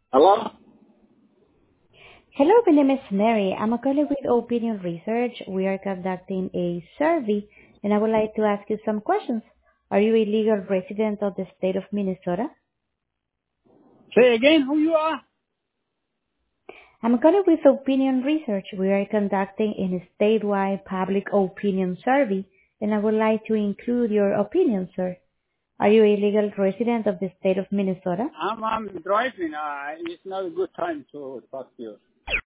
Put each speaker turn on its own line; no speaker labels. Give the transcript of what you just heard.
Hello?
Hello, my name is Mary. I'm a colleague with Opinion Research. We are conducting a survey, and I would like to ask you some questions. Are you a legal resident of the state of Minnesota?
Say again who you are?
I'm a colleague with Opinion Research. We are conducting a statewide public opinion survey, and I would like to include your opinion, sir. Are you a legal resident of the state of Minnesota?
I'm driving. It's not a good time to talk to you.